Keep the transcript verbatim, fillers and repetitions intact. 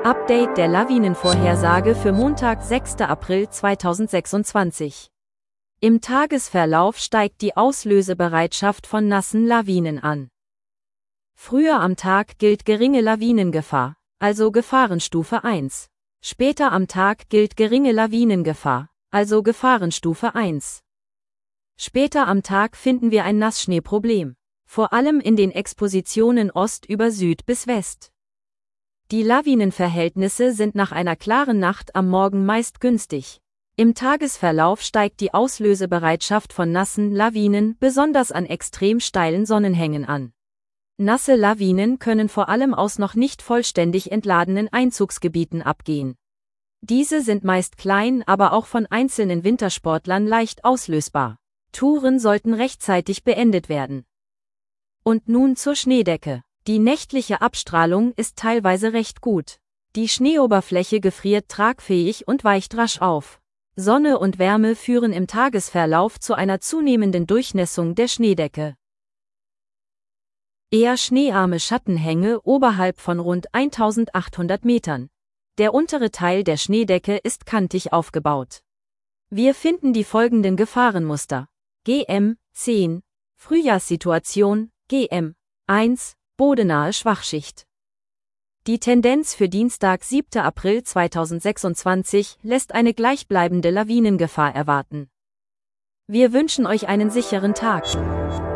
Update der Lawinenvorhersage für Montag, sechster April zweitausendsechsundzwanzig. Im Tagesverlauf steigt die Auslösebereitschaft von nassen Lawinen an. Früher am Tag gilt geringe Lawinengefahr, also Gefahrenstufe eins. Später am Tag gilt geringe Lawinengefahr, also Gefahrenstufe eins. Später am Tag finden wir ein Nassschneeproblem, vor allem in den Expositionen Ost über Süd bis West. Die Lawinenverhältnisse sind nach einer klaren Nacht am Morgen meist günstig. Im Tagesverlauf steigt die Auslösebereitschaft von nassen Lawinen besonders an extrem steilen Sonnenhängen an. Nasse Lawinen können vor allem aus noch nicht vollständig entladenen Einzugsgebieten abgehen. Diese sind meist klein, aber auch von einzelnen Wintersportlern leicht auslösbar. Touren sollten rechtzeitig beendet werden. Und nun zur Schneedecke. Die nächtliche Abstrahlung ist teilweise recht gut. Die Schneeoberfläche gefriert tragfähig und weicht rasch auf. Sonne und Wärme führen im Tagesverlauf zu einer zunehmenden Durchnässung der Schneedecke. Eher schneearme Schattenhänge oberhalb von rund eintausendachthundert Metern. Der untere Teil der Schneedecke ist kantig aufgebaut. Wir finden die folgenden Gefahrenmuster. G M zehn, Frühjahrssituation, G M eins, bodenahe Schwachschicht. Die Tendenz für Dienstag, siebter April zweitausendsechsundzwanzig lässt eine gleichbleibende Lawinengefahr erwarten. Wir wünschen euch einen sicheren Tag.